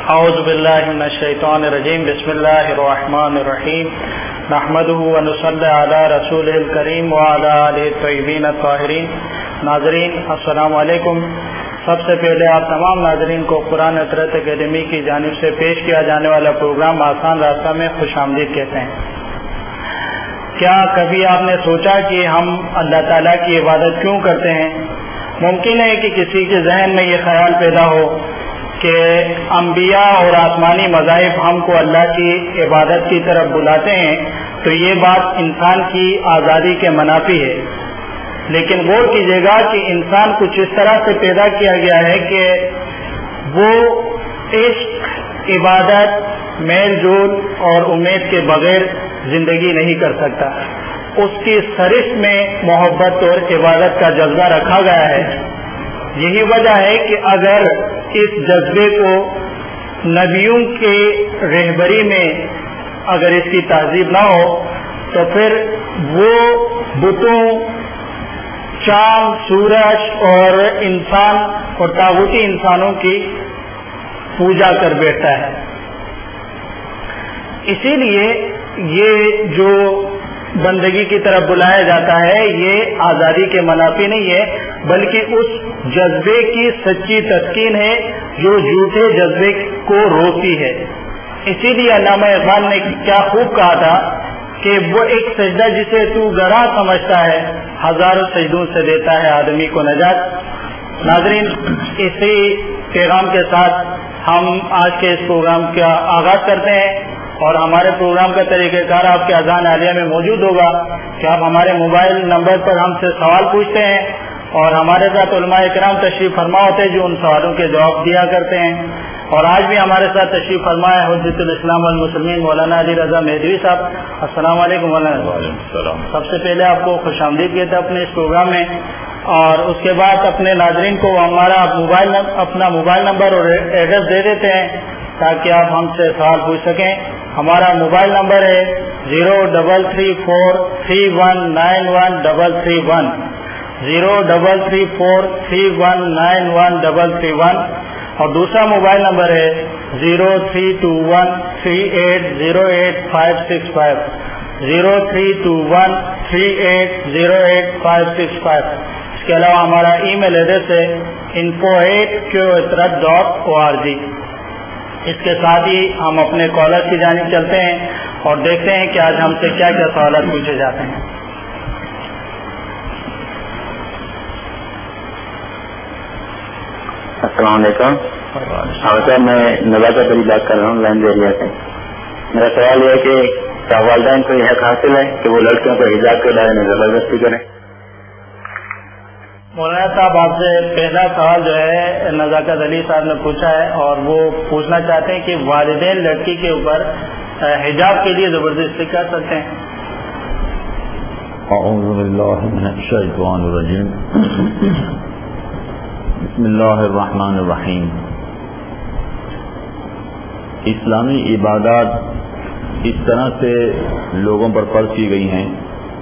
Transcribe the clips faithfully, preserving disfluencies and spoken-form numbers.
اعوذ باللہ من الشیطان الرجیم بسم اللہ الرحمن الرحیم نحمدہ ونصلی علی رسولہ الکریم وعلی آلہ الطیبین الطاہرین. ناظرین السلام علیکم. سب سے پہلے آپ تمام ناظرین کو قرآن اطرت اکیڈمی کی جانب سے پیش کیا جانے والا پروگرام آسان راستہ میں خوش آمدید کہتے ہیں. کیا کبھی آپ نے سوچا کہ ہم اللہ تعالیٰ کی عبادت کیوں کرتے ہیں؟ ممکن ہے کہ کسی کے ذہن میں یہ خیال پیدا ہو کہ انبیاء اور آسمانی مذاہب ہم کو اللہ کی عبادت کی طرف بلاتے ہیں تو یہ بات انسان کی آزادی کے منافی ہے. لیکن غور کیجیے گا کہ انسان کچھ اس طرح سے پیدا کیا گیا ہے کہ وہ عشق، عبادت، میل جول اور امید کے بغیر زندگی نہیں کر سکتا. اس کی سرشت میں محبت اور عبادت کا جذبہ رکھا گیا ہے. یہی وجہ ہے کہ اگر اس جذبے کو نبیوں کے رہبری میں اگر اس کی تہذیب نہ ہو تو پھر وہ بتوں، چاند، سورج اور انسان اور طاغوتی انسانوں کی پوجا کر بیٹھتا ہے. اسی لیے یہ جو بندگی کی طرف بلایا جاتا ہے یہ آزادی کے منافی نہیں ہے بلکہ اس جذبے کی سچی تسکین ہے جو جھوٹے جذبے کو روکتی ہے. اسی لیے علامہ اقبال نے کیا خوب کہا تھا کہ وہ ایک سجدہ جسے تو گراں سمجھتا ہے ہزاروں سجدوں سے دیتا ہے آدمی کو نجات. ناظرین، اسی پیغام کے ساتھ ہم آج کے اس پروگرام کا آغاز کرتے ہیں اور ہمارے پروگرام کا طریقہ کار آپ کے اذان عالیہ میں موجود ہوگا کہ آپ ہمارے موبائل نمبر پر ہم سے سوال پوچھتے ہیں اور ہمارے ساتھ علماء اکرام تشریف فرما ہوتے ہیں جو ان سوالوں کے جواب دیا کرتے ہیں. اور آج بھی ہمارے ساتھ تشریف فرما ہے حجت الاسلام والمسلمین مولانا علی رضا مہدوی صاحب. السلام علیکم مولانا. وعلیکم السلام. سب سے پہلے آپ کو خوش آمدید کہتے ہیں اپنے اس پروگرام میں اور اس کے بعد اپنے ناظرین کو ہمارا موبائل اپنا موبائل نمبر اور ایڈریس دے دیتے ہیں تاکہ آپ ہم سے سوال پوچھ سکیں. ہمارا موبائل نمبر ہے zero double three four three one nine one double three one zero double three four three one nine one double three one اور دوسرا موبائل نمبر ہے zero three two one three eight zero eight five six five zero three two one three eight zero eight five six five. اس کے علاوہ ہمارا email address ہے info at Q اطرت dot O R G. اس کے ساتھ ہی ہم اپنے کالر کی جانب چلتے ہیں اور دیکھتے ہیں کہ آج ہم سے کیا کیا سوالات پوچھے جاتے ہیں. السلام علیکم. صاحب میں نوازت علی بات کر رہا ہوں لائن ایریا سے. میرا سوال یہ ہے کہ کیا والدین کو یہ حق حاصل ہے کہ وہ لڑکیوں کو حجاب کے بارے میں زبردستی کریں؟ مولانا صاحب، آپ سے پہلا سوال جو ہے نزاکت علی صاحب نے پوچھا ہے اور وہ پوچھنا چاہتے ہیں کہ والدین لڑکی کے اوپر حجاب کے لیے زبردستی کر سکتے ہیں؟ اعوذ باللہ من الشیطان الرجیم. بسم اللہ الرحمن الرحیم. اسلامی عبادات اس طرح سے لوگوں پر فرض کی گئی ہیں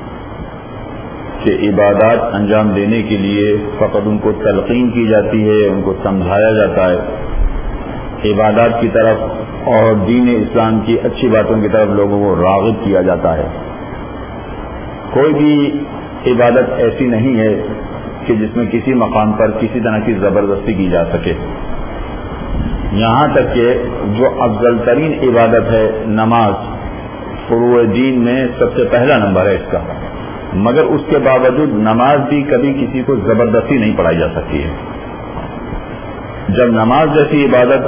کہ عبادات انجام دینے کے لیے فقط ان کو تلقین کی جاتی ہے، ان کو سمجھایا جاتا ہے عبادات کی طرف اور دین اسلام کی اچھی باتوں کی طرف لوگوں کو راغب کیا جاتا ہے. کوئی بھی عبادت ایسی نہیں ہے کہ جس میں کسی مقام پر کسی طرح کی زبردستی کی جا سکے. یہاں تک کہ جو افضل ترین عبادت ہے نماز، فروع دین میں سب سے پہلا نمبر ہے اس کا، مگر اس کے باوجود نماز بھی کبھی کسی کو زبردستی نہیں پڑھائی جا سکتی ہے. جب نماز جیسی عبادت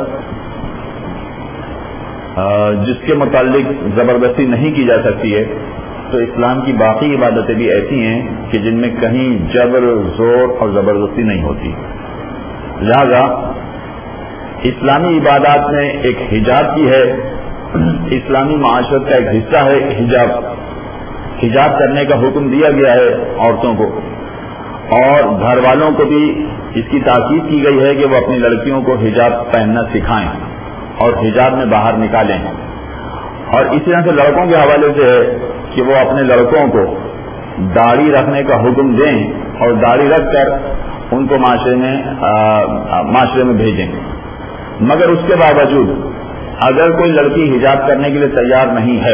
جس کے متعلق زبردستی نہیں کی جا سکتی ہے تو اسلام کی باقی عبادتیں بھی ایسی ہیں کہ جن میں کہیں جبر، زور اور زبردستی نہیں ہوتی. لہذا اسلامی عبادات میں ایک حجاب کی ہے، اسلامی معاشرت کا ایک حصہ ہے حجاب. حجاب کرنے کا حکم دیا گیا ہے عورتوں کو اور گھر والوں کو بھی اس کی تاکید کی گئی ہے کہ وہ اپنی لڑکیوں کو حجاب پہننا سکھائیں اور حجاب میں باہر نکالیں. اور اسی طرح سے لڑکوں کے حوالے سے ہے کہ وہ اپنے لڑکوں کو داڑھی رکھنے کا حکم دیں اور داڑھی رکھ کر ان کو معاشرے میں معاشرے میں بھیجیں. مگر اس کے باوجود اگر کوئی لڑکی حجاب کرنے کے لیے تیار نہیں ہے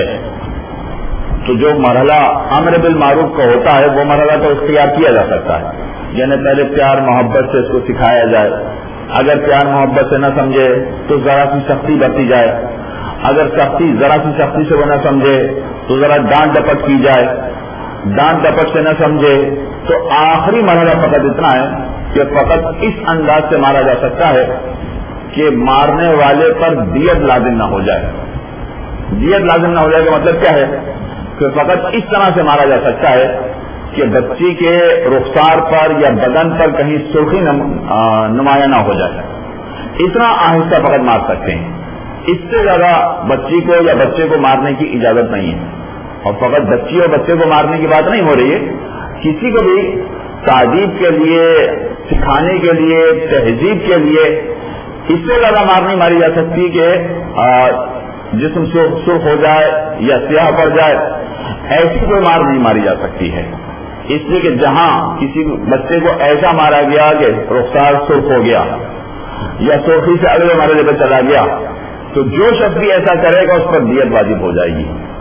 تو جو مرحلہ امر بالمعروف کا ہوتا ہے وہ مرحلہ تو اختیار کیا جا سکتا ہے، یعنی پہلے پیار محبت سے اس کو سکھایا جائے، اگر پیار محبت سے نہ سمجھے تو ذرا سی سختی برتی جائے، اگر سختی ذرا سی سختی سے وہ نہ سمجھے تو ذرا ڈانٹ ڈپٹ کی جائے، ڈانٹ ڈپٹ سے نہ سمجھے تو آخری مرحلہ فقط اتنا ہے کہ فقط اس انداز سے مارا جا سکتا ہے کہ مارنے والے پر دیت لازم نہ ہو جائے۔ دیت لازم نہ ہو جائے کا مطلب کیا ہے کہ فقط اس طرح سے مارا جا سکتا ہے کہ بچی کے رخسار پر یا بدن پر کہیں سرخی نمایاں نہ ہو جائے، اتنا آہستہ فقط مار سکتے ہیں، اس سے زیادہ بچی کو یا بچے کو مارنے کی اجازت نہیں ہے۔ اور فقط بچی اور بچے کو مارنے کی بات نہیں ہو رہی ہے، کسی کو بھی تعدیب کے لیے، سکھانے کے لیے، تہذیب کے لیے اس سے زیادہ مار نہیں ماری جا سکتی کہ جسم سرخ ہو جائے یا سیاہ پڑ جائے، ایسی کوئی مار نہیں ماری جا سکتی ہے۔ اس لیے کہ جہاں کسی بچے کو ایسا مارا گیا کہ رخسار سرخ ہو گیا یا سرخی سے اگلے مرحلے پہ چلا گیا تو جو شخص بھی ایسا کرے گا اس پر دیت واجب ہو جائے گی۔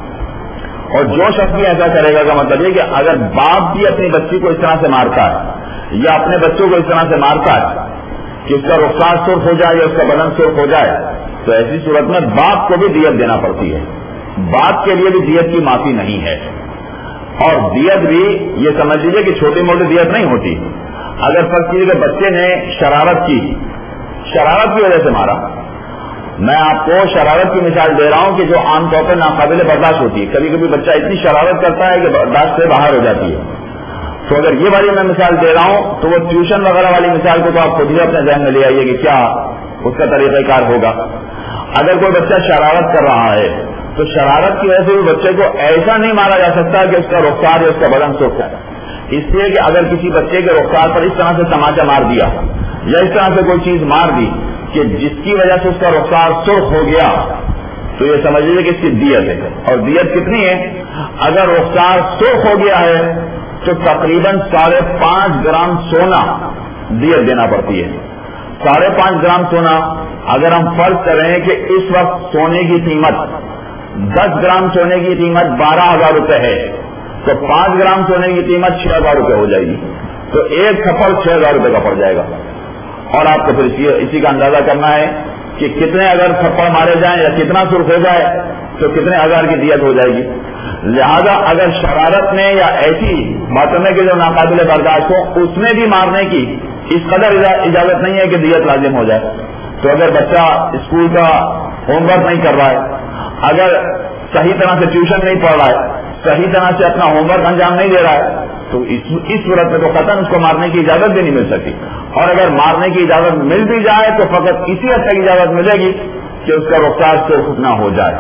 اور جو شخص بھی ایسا کرے گا کا مطلب یہ کہ اگر باپ بھی اپنی بچی کو اس طرح سے مارتا ہے یا اپنے بچوں کو اس طرح سے مارتا ہے کہ اس کا رخسار سرخ ہو جائے یا اس کا بدن سرخ ہو جائے تو ایسی صورت میں باپ کو بھی دیت دینا پڑتی ہے، باپ کے لیے بھی دیت کی معافی نہیں ہے۔ اور دیت بھی یہ سمجھ لیجیے کہ چھوٹی موٹی دیت نہیں ہوتی، اگر فرض کیجیے کہ بچے نے شرارت کی شرارت کی وجہ سے مارا، میں آپ کو شرارت کی مثال دے رہا ہوں کہ جو عام طور پر ناقابل برداشت ہوتی ہے، کبھی کبھی بچہ اتنی شرارت کرتا ہے کہ برداشت سے باہر ہو جاتی ہے، تو اگر یہ والی میں مثال دے رہا ہوں تو وہ ٹیوشن وغیرہ والی مثال کو تو آپ خود ہی اپنے ذہن میں لے آئیے کہ کیا اس کا طریقہ کار ہوگا۔ اگر کوئی بچہ شرارت کر رہا ہے تو شرارت کی وجہ سے بھی بچے کو ایسا نہیں مارا جا سکتا کہ اس کا رخسار یا اس کا بدن سرخ ہے، اس لیے کہ اگر کسی بچے کے رخسار پر اس طرح سے تماچا مار دیا یا اس طرح سے کوئی چیز مار دی کہ جس کی وجہ سے اس کا رخسار سرخ ہو گیا تو یہ سمجھ لیجیے کہ اس کی دیت ہے۔ اور دیت کتنی ہے؟ اگر رخسار سرخ ہو گیا ہے تو تقریباً ساڑھے پانچ گرام سونا دیت دینا پڑتی ہے۔ ساڑھے پانچ گرام سونا اگر ہم فرض کریں کہ اس وقت سونے کی قیمت دس گرام سونے کی قیمت بارہ ہزار روپے ہے تو پانچ گرام سونے کی قیمت چھ ہزار روپے ہو جائے گی، تو ایک تھپڑ چھ ہزار روپے کا پڑ جائے گا۔ اور آپ کو پھر اسی کا اندازہ کرنا ہے کہ کتنے اگر تھپڑ مارے جائیں یا کتنا سرخ ہو جائے تو کتنے ہزار کی دیت ہو جائے گی۔ لہذا اگر شرارت میں یا ایسی باتوں میں کہ جو ناقابل برداشت ہو اس میں بھی مارنے کی اس قدر اجازت نہیں ہے کہ دیت لازم ہو جائے۔ تو اگر بچہ اسکول کا ہوم ورک نہیں کر رہا ہے، اگر صحیح طرح سے ٹیوشن نہیں پڑھ رہا ہے، صحیح طرح سے اپنا ہوم ورک انجام نہیں دے رہا ہے تو اس صورت میں تو قطعاً اس کو مارنے کی اجازت بھی نہیں مل سکتی۔ اور اگر مارنے کی اجازت مل بھی جائے تو فقط اسی حد تک اجازت ملے گی کہ اس کا رخسار سرخ نہ ہو جائے۔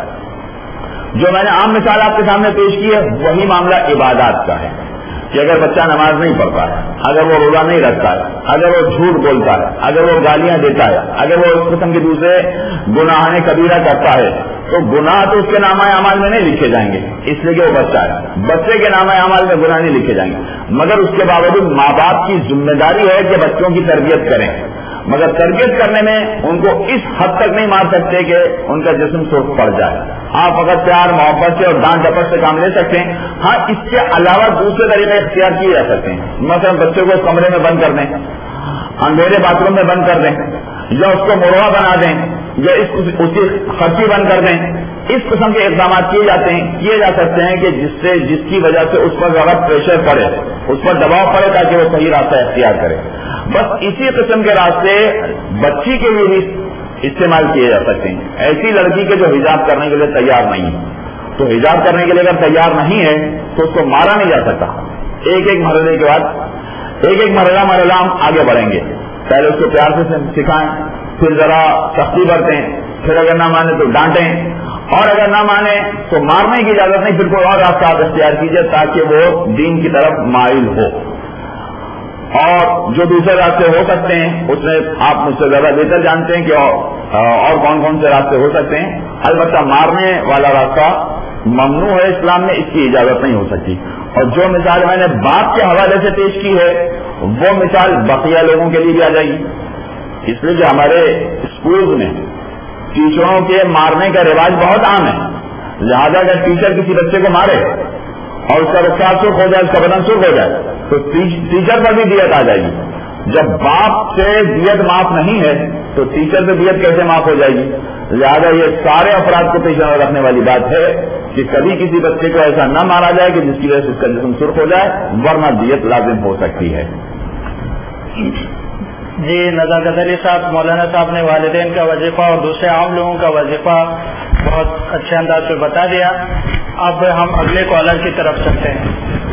جو میں نے عام مثال آپ کے سامنے پیش کی ہے وہی معاملہ عبادات کا ہے کہ اگر بچہ نماز نہیں پڑھتا ہے، اگر وہ روزہ نہیں رکھتا ہے، اگر وہ جھوٹ بولتا ہے، اگر وہ گالیاں دیتا ہے، اگر وہ اس قسم کے دوسرے گناہ کبیرہ کرتا ہے تو گناہ تو اس کے نامہ اعمال میں نہیں لکھے جائیں گے، اس لیے کہ وہ بچہ ہے، بچے کے نامہ اعمال میں گناہ نہیں لکھے جائیں گے، مگر اس کے باوجود ماں باپ کی ذمہ داری ہے کہ بچوں کی تربیت کریں، مگر تربیت کرنے میں ان کو اس حد تک نہیں مار سکتے کہ ان کا جسم سرخ پڑ جائے۔ آپ اگر پیار محبت سے اور ڈانٹ ڈپٹ سے کام لے سکتے ہیں، ہاں اس کے علاوہ دوسرے طریقے اختیار کیے جا سکتے ہیں، مثلا بچے کو اس کمرے میں بند کر دیں، اندھیرے باتھ روم میں بند کر دیں، یا اس کو مرغا بنا دیں، یا اسی خرچی بند کر دیں۔ اس قسم کے اقدامات کیے جاتے ہیں کیے جا سکتے ہیں کہ جس سے جس کی وجہ سے اس پر زیادہ پریشر پڑے، اس پر دباؤ پڑے تاکہ وہ صحیح راستہ اختیار کرے۔ بس اسی قسم کے راستے بچی کے لیے بھی استعمال کیے جا سکتے ہیں۔ ایسی لڑکی کے جو حجاب کرنے کے لیے تیار نہیں ہے تو حجاب کرنے کے لیے اگر تیار نہیں ہے تو اس کو مارا نہیں جا سکتا۔ ایک ایک مرحلے کے بعد ایک ایک مرحلہ مرحلہ ہم آگے بڑھیں گے۔ پہلے اس کو پیار سے سکھائیں، پھر ذرا سختی برتیں، پھر اگر نہ مانے تو ڈانٹیں، اور اگر نہ مانے تو مارنے کی اجازت نہیں، پھر کوئی اور راستہ آپ اختیار کیجیے تاکہ وہ دین کی طرف مائل ہو۔ اور جو دوسرے راستے ہو سکتے ہیں اس میں آپ مجھ سے زیادہ بہتر جانتے ہیں کہ اور کون کون سے راستے ہو سکتے ہیں۔ البتہ مارنے والا راستہ ممنوع ہے اسلام میں، اس کی اجازت نہیں ہو سکتی۔ اور جو مثال میں نے باپ کے حوالے سے پیش کی ہے وہ مثال بقیہ لوگوں کے لیے بھی آ جائے گی، اس لیے کہ ہمارے اسکولز میں ٹیچروں کے مارنے کا رواج بہت عام ہے، لہذا اگر ٹیچر کسی بچے کو مارے اور اس کا رخسار سرخ ہو جائے، اس کا بدن سرخ ہو جائے، تو ٹیچر پر بھی دیت آ جائے گی۔ جب باپ سے دیت معاف نہیں ہے تو ٹیچر سے دیت کیسے معاف ہو جائے گی؟ لہذا یہ سارے افراد کو پیش نظر رکھنے والی بات ہے کہ کبھی کسی بچے کو ایسا نہ مارا جائے کہ جس کی وجہ سے اس کا جسم سرخ ہو جائے، ورنہ دیت لازم ہو سکتی ہے۔ جی نزاکت علی صاحب، مولانا صاحب نے والدین کا وظیفہ اور دوسرے عام لوگوں کا وظیفہ بہت اچھے انداز سے بتا دیا۔ اب ہم اگلے کالر کی طرف چلتے ہیں۔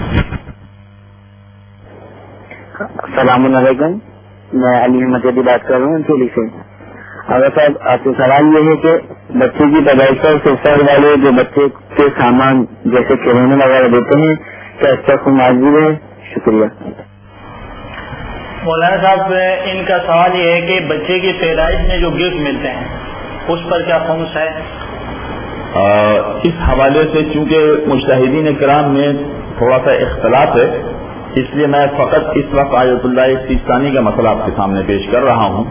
السلام علیکم، میں علی احمد علی بات کر رہا ہوں چولی سے۔ اگر صاحب آپ سے سوال یہ ہے کہ بچے کی پیدائش پر سرسر والے جو بچے کے سامان جیسے کھلونے وغیرہ دیتے ہیں کیا اس کا کوئی معذور ہے؟ شکریہ۔ مولانا صاحب ان کا سوال یہ ہے کہ بچے کی پیدائش میں جو گفٹ ملتے ہیں اس پر کیا خمس ہے؟ آ, اس حوالے سے چونکہ مجتہدین کرام میں تھوڑا سا اختلاف ہے، اس لیے میں فقط اس وقت آیت اللہ سیستانی کا مسئلہ آپ کے سامنے پیش کر رہا ہوں،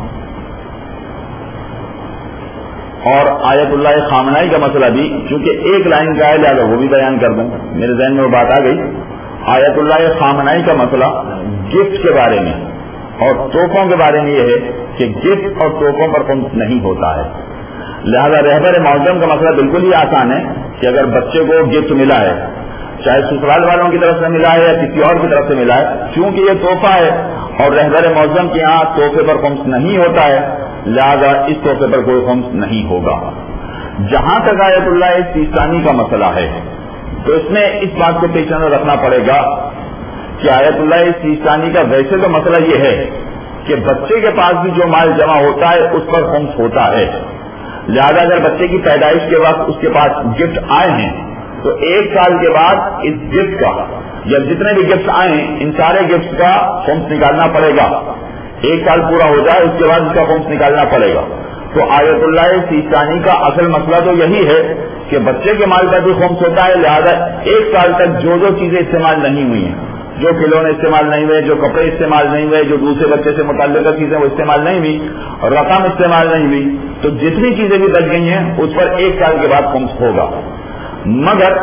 اور آیت اللہ خامنائی کا مسئلہ بھی چونکہ ایک لائن کا ہے لہٰذا وہ بھی بیان کر دوں، میرے ذہن میں وہ بات آ گئی۔ آیت اللہ خامنائی کا مسئلہ گفٹ کے بارے میں اور تحفوں کے بارے میں یہ ہے کہ گفٹ اور تحفوں پر خمس نہیں ہوتا ہے، لہذا رہبر معظم کا مسئلہ بالکل ہی آسان ہے کہ اگر بچے کو گفٹ ملا ہے، چاہے سسرال والوں کی طرف سے ملا ہے یا کسی اور کی طرف سے ملا ہے، چونکہ یہ تحفہ ہے اور رہبر معظم کے یہاں تحفے پر خمس نہیں ہوتا ہے، لہذا اس تحفے پر کوئی خمس نہیں ہوگا۔ جہاں تک آیت اللہ سیستانی کا مسئلہ ہے تو اس میں اس بات کو پیش نظر رکھنا پڑے گا کہ آیت اللہ سیستانی کا ویسے تو مسئلہ یہ ہے کہ بچے کے پاس بھی جو مال جمع ہوتا ہے اس پر خمس ہوتا ہے، لہذا اگر بچے کی پیدائش کے وقت اس کے پاس گفٹ آئے ہیں تو ایک سال کے بعد اس گفٹ کا یا جتنے بھی گفٹ آئے ہیں ان سارے گفٹ کا خمس نکالنا پڑے گا۔ ایک سال پورا ہو جائے اس کے بعد اس کا خمس نکالنا پڑے گا۔ تو آیت اللہ سیستانی کا اصل مسئلہ تو یہی ہے کہ بچے کے مال پر بھی خمس ہوتا ہے، لہذا ایک سال تک جو جو چیزیں استعمال نہیں ہوئی ہیں، جو کھلونے استعمال نہیں ہوئے، جو کپڑے استعمال نہیں ہوئے، جو دوسرے بچے سے متعلقہ چیزیں وہ استعمال نہیں ہوئی اور رقم استعمال نہیں ہوئی، تو جتنی چیزیں بھی بچ گئی ہیں اس پر ایک سال کے بعد خمس ہوگا۔ مگر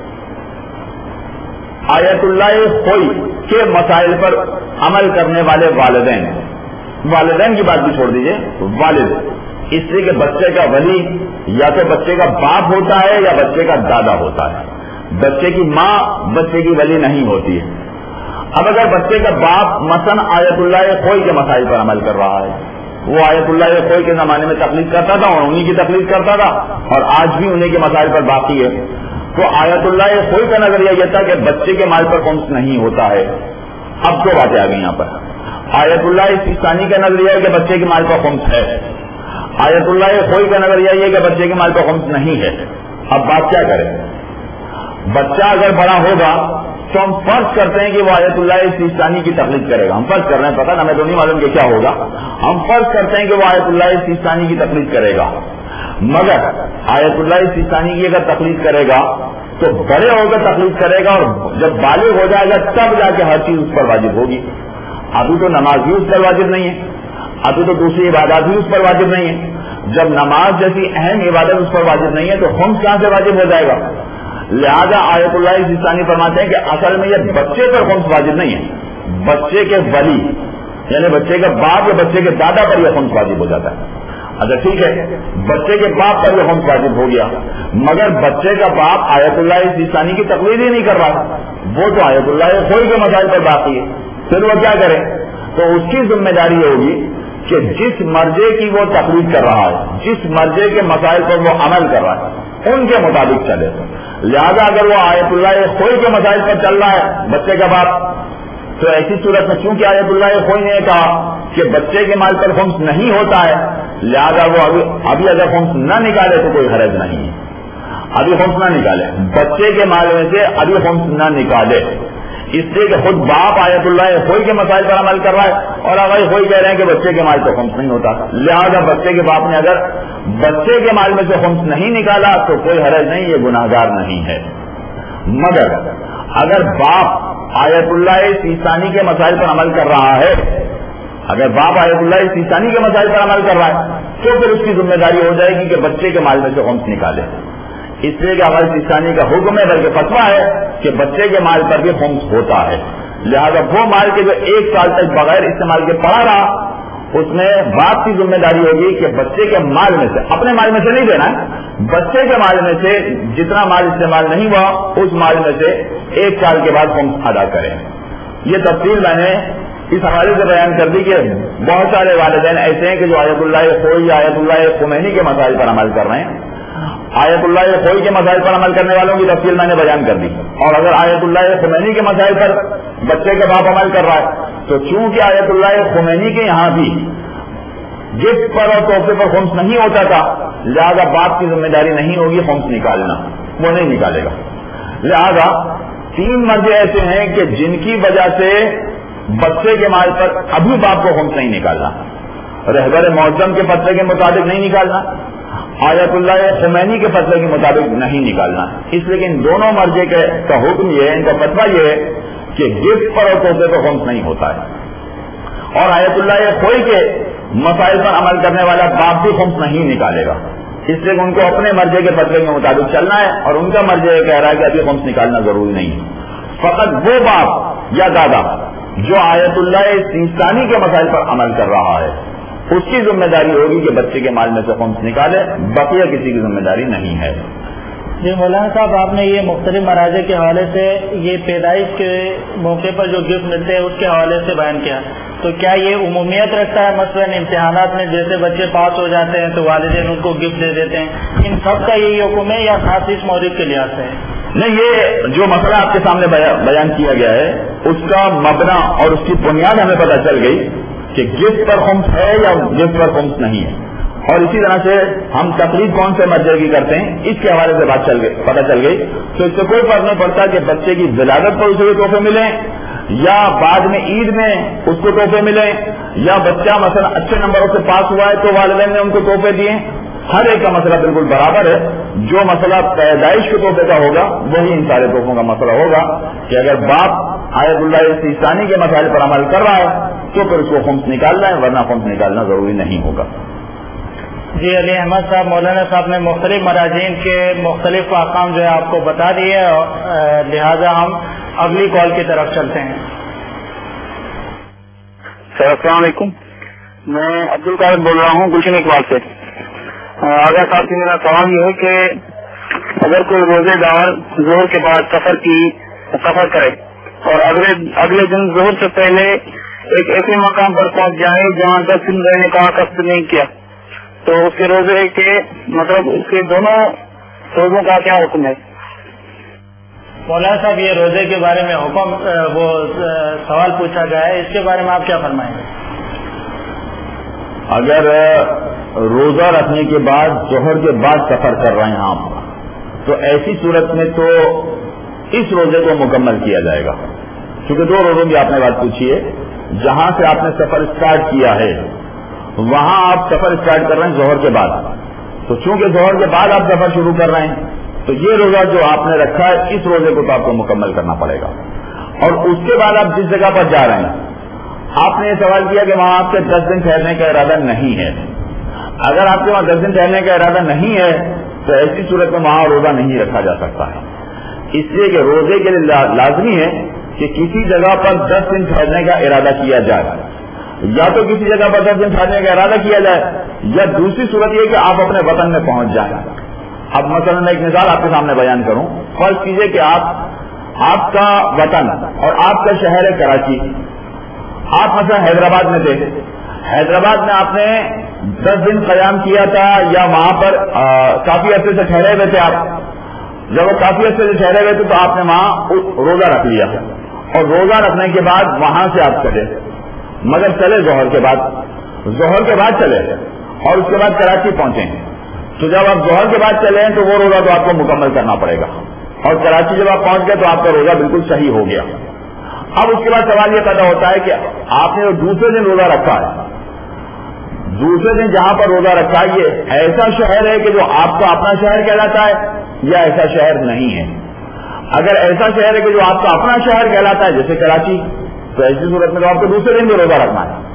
آیت اللہ خوئی کے مسائل پر عمل کرنے والے والدین، والدین کی بات بھی چھوڑ دیجئے، والد، اس لیے کہ بچے کا ولی یا تو بچے کا باپ ہوتا ہے یا بچے کا دادا ہوتا ہے، بچے کی ماں بچے کی ولی نہیں ہوتی ہے۔ اب اگر بچے کا باپ مثلا آیت اللہ خوئی کے مسائل پر عمل کر رہا ہے، وہ آیت اللہ خوئی کے زمانے میں تقلید کرتا تھا اور انہی کی تقلید کرتا تھا اور آج بھی انہی کے مسائل پر باقی ہے، تو آیت اللہ خوئی کا نظریہ یہ تھا کہ بچے کے مال پر خمس نہیں ہوتا ہے۔ اب دو باتیں آ گئی یہاں پر، آیت اللہ سیستانی کا نظریہ ہے کہ بچے کے مال پر خمس ہے، آیت اللہ خوئی کا نظریہ یہ کہ بچے کے مال پر خمس نہیں ہے۔ اب بات کیا کریں؟ بچہ اگر بڑا ہوگا تو ہم فرض کرتے ہیں کہ وہ آیت اللہ سیستانی کی تقلید کرے گا، ہم فرض کر رہے ہیں، پتہ نہ میں تو نہیں معلوم کہ کیا ہوگا، ہم فرض کرتے ہیں کہ وہ آیت اللہ سیستانی کی تقلید کرے گا، مگر آیت اللہ سیستانی کی اگر تقلید کرے گا تو بڑے ہو کر تقلید کرے گا اور جب بالغ ہو جائے گا تب جا کے ہر چیز اس پر واجب ہوگی۔ ابھی تو نماز بھی اس پر واجب نہیں ہے، ابھی تو دوسری عبادات بھی اس پر واجب نہیں ہے، جب نماز جیسی اہم عبادت اس پر واجب نہیں ہے تو خمس کہاں سے واجب ہو جائے گا؟ لہذا آیت اللہ سیستانی فرماتے ہیں کہ اصل میں یہ بچے پر خمس واجب نہیں ہے، بچے کے ولی یعنی بچے کا باپ یا بچے کے دادا پر یہ خمس واجب ہو جاتا ہے۔ اچھا ٹھیک ہے، بچے کے باپ پر یہ خمس واجب ہو گیا، مگر بچے کا باپ آیت اللہ سیستانی کی تقلید ہی نہیں کر رہا، وہ تو آیت اللہ خوئی کے مسائل پر باقی ہے، پھر وہ کیا کرے؟ تو اس کی ذمہ داری ہوگی کہ جس مرجے کی وہ تقلید کر رہا ہے، جس مرجے کے مسائل پر وہ عمل کر رہا ہے ان کے مطابق چلے۔ لہذا اگر وہ آیت اللہ خوئی کے مسائل پر چل رہا ہے بچے کا باپ، تو ایسی صورت میں چونکہ آیت اللہ خوئی نے کہا کہ بچے کے مال پر خمس نہیں ہوتا ہے، لہذا وہ ابھی ابھی اگر خمس نہ نکالے تو کوئی حرج نہیں ہے، ابھی خمس نہ نکالے، بچے کے مال میں سے ابھی خمس نہ نکالے، اس لیے کہ خود باپ آیت اللہ خوئی کے مسائل پر عمل کر رہا ہے اور اگر خوئی کہہ رہے ہیں کہ بچے کے مال پر خمس نہیں ہوتا، لہذا بچے کے باپ نے اگر بچے کے مال میں سے خمس نہیں نکالا تو کوئی حرج نہیں، یہ گناہگار نہیں ہے۔ مگر اگر باپ آیت اللہ سیستانی کے مسائل پر عمل کر رہا ہے، اگر باپ آیت اللہ سیستانی کے مسائل پر عمل کر رہا ہے تو پھر اس کی ذمہ داری ہو جائے گی کہ بچے کے مال میں سے خمس نکالے. اس لیے کہ ہماری سیستانی کا حکم ہے بلکہ فتویٰ ہے کہ بچے کے مال پر بھی خمس ہوتا ہے. لہذا وہ مال کے جو ایک سال تک بغیر استعمال کے پڑا رہا اس میں باپ کی ذمہ داری ہوگی کہ بچے کے مال میں سے, اپنے مال میں سے نہیں دینا ہے, بچے کے مال میں سے جتنا مال استعمال نہیں ہوا اس مال میں سے ایک سال کے بعد خمس ادا کریں. یہ تفصیل میں نے اس حوالے سے بیان کر دی کہ بہت سارے والدین ایسے ہیں کہ جو آیت اللہ خوئی یا آیت اللہ خمینی کے مسائل پر عمل کر رہے ہیں. آیت اللہ خوئی کے مسائل پر عمل کرنے والوں کی تفصیل میں نے بیان کر دی, اور اگر آیت اللہ خمینی کے مسائل پر بچے کا باپ عمل کر رہا ہے تو چونکہ آیت اللہ خمینی کے یہاں بھی گفٹ پر اور تحفے پر خمس نہیں ہوتا تھا لہذا باپ کی ذمہ داری نہیں ہوگی خمس نکالنا, وہ نہیں نکالے گا. لہذا تین مرضے ایسے ہیں کہ جن کی وجہ سے بچے کے مال پر ابھی باپ کو خمس نہیں نکالنا, رہبر معظم کے فتوے کے مطابق نہیں نکالنا, آیت اللہ خمینی کے فتوے کے مطابق نہیں نکالنا. اس لیے کہ ان دونوں مرضے کا حکم یہ ہے, ان کا فتویٰ یہ ہے کہ گفٹ پر اور تحفے پر خمس نہیں ہوتا ہے, اور آیت اللہ خوئی کے مسائل پر عمل کرنے والا باپ بھی خمس نہیں نکالے گا. اس لیے کہ ان کو اپنے مرضے کے فتوے کے مطابق چلنا ہے, اور ان کا مرضے یہ کہہ رہا ہے کہ ابھی خمس نکالنا ضروری نہیں ہے. فقط وہ باپ یا دادا جو آیت اللہ سیستانی کے مسائل پر عمل کر رہا ہے اس کی ذمہ داری ہوگی کہ بچے کے مال میں سے خمس نکالے, بقیہ کسی کی ذمہ داری نہیں ہے. جی مولانا صاحب, آپ نے یہ مختلف مراحل کے حوالے سے یہ پیدائش کے موقع پر جو گفٹ ملتے ہیں اس کے حوالے سے بیان کیا, تو کیا یہ عمومیت رکھتا ہے؟ مثلاً امتحانات میں جیسے بچے پاس ہو جاتے ہیں تو والدین ان کو گفٹ دے دیتے ہیں, ان سب کا یہی حکم ہے یا خاص اس مورد کے لحاظ سے ہے؟ نہیں, یہ جو مسئلہ آپ کے سامنے بیان کیا گیا ہے اس کا مبنا اور اس کی بنیاد ہمیں پتہ چل گئی کہ گفٹ پر خمس ہے یا گفٹ پر خمس نہیں ہے, اور اسی طرح سے ہم تقریب کون سے مرجے کی کرتے ہیں اس کے حوالے سے بات چل گئی پتہ چل گئی. تو اس سے کوئی فرق نہیں پڑتا کہ بچے کی ولادت پر اسے تحفے ملیں یا بعد میں عید میں اس کو تحفے ملیں, یا بچہ مثلا اچھے نمبروں سے پاس ہوا ہے تو والدین نے ان کو تحفے دیے, ہر ایک کا مسئلہ بالکل برابر ہے. جو مسئلہ پیدائش کے تحفے کا ہوگا وہی ان سارے تحفوں کا مسئلہ ہوگا کہ اگر باپ آیت اللہ سیستانی کے مسائل پر عمل کر رہا ہے تو پھر اس کو خمس نکالنا ہے, ورنہ خمس نکالنا ضروری نہیں ہوگا. جی علی احمد صاحب, مولانا صاحب نے مختلف مراجعین کے مختلف احکام جو ہے آپ کو بتا دیے, لہذا ہم اگلی کال کی طرف چلتے ہیں. سر السلام علیکم, میں عبد القادر بول رہا ہوں گلشن اقبال سے. آگاہ صاحب سے میرا سوال یہ ہے کہ اگر کوئی روزے دار ظہر کے بعد سفر کی سفر کرے اور اگلے اگلے دن ظہر سے پہلے ایک ایسے مقام پر پہنچ جائے جہاں دس دن رہنے کا قصد نہیں کیا, تو اس کے روزے کے مطلب اس کے دونوں روزوں کا کیا حکم ہے؟ مولانا صاحب, یہ روزے کے بارے میں حکم وہ سوال پوچھا گیا ہے, اس کے بارے میں آپ کیا فرمائیں گے؟ اگر روزہ رکھنے کے بعد ظہر کے بعد سفر کر رہے ہیں آپ تو ایسی صورت میں تو اس روزے کو مکمل کیا جائے گا, کیونکہ دو روزوں کی آپ نے بات پوچھی ہے. جہاں سے آپ نے سفر اسٹارٹ کیا ہے وہاں آپ سفر اسٹارٹ کر رہے ہیں ظہر کے بعد, تو چونکہ ظہر کے بعد آپ سفر شروع کر رہے ہیں تو یہ روزہ جو آپ نے رکھا ہے اس روزے کو تو آپ کو مکمل کرنا پڑے گا. اور اس کے بعد آپ جس جگہ پر جا رہے ہیں, آپ نے یہ سوال کیا کہ وہاں آپ کے دس دن ٹھہرنے کا ارادہ نہیں ہے. اگر آپ کے وہاں دس دن ٹھہرنے کا ارادہ نہیں ہے تو ایسی صورت میں وہاں روزہ نہیں رکھا جا سکتا ہے, اس لیے کہ روزے کے لیے لازمی ہے کہ کسی جگہ پر دس دن ٹھہرنے کا ارادہ کیا جائے, یا تو کسی جگہ پر دس دن ٹھہرنے کا ارادہ کیا جائے, یا دوسری صورت یہ کہ آپ اپنے وطن میں پہنچ جائیں. اب مثلا میں ایک مثال آپ کے سامنے بیان کروں. فرض کیجئے کہ آپ آپ کا وطن اور آپ کا شہر ہے کراچی, آپ مثلا حیدرآباد میں تھے, حیدرآباد میں آپ نے دس دن قیام کیا تھا یا وہاں پر آ, کافی عرصے سے ٹھہرے ہوئے تھے. آپ جب وہ کافی عرصے سے ٹھہرے ہوئے تھے تو آپ نے وہاں روزہ رکھ لیا, اور روزہ رکھنے کے بعد وہاں سے آپ چلے, مگر چلے ظہر کے بعد ظہر کے بعد چلے اور اس کے بعد کراچی پہنچے. تو جب آپ ظہر کے بعد چلے ہیں تو وہ روزہ تو آپ کو مکمل کرنا پڑے گا, اور کراچی جب آپ پہنچ گئے تو آپ کا روزہ بالکل صحیح ہو گیا. اب اس کے بعد سوال یہ پیدا ہوتا ہے کہ آپ نے دوسرے دن روزہ رکھا ہے, دوسرے دن جہاں پر روزہ رکھا ہے یہ ایسا شہر ہے کہ جو آپ کا اپنا شہر کہلاتا ہے یا ایسا شہر نہیں ہے؟ اگر ایسا شہر ہے کہ جو آپ کا اپنا شہر کہلاتا ہے جیسے کراچی, تو ایسی صورت میں تو آپ کو دوسرے دن بھی روزہ رکھنا ہے.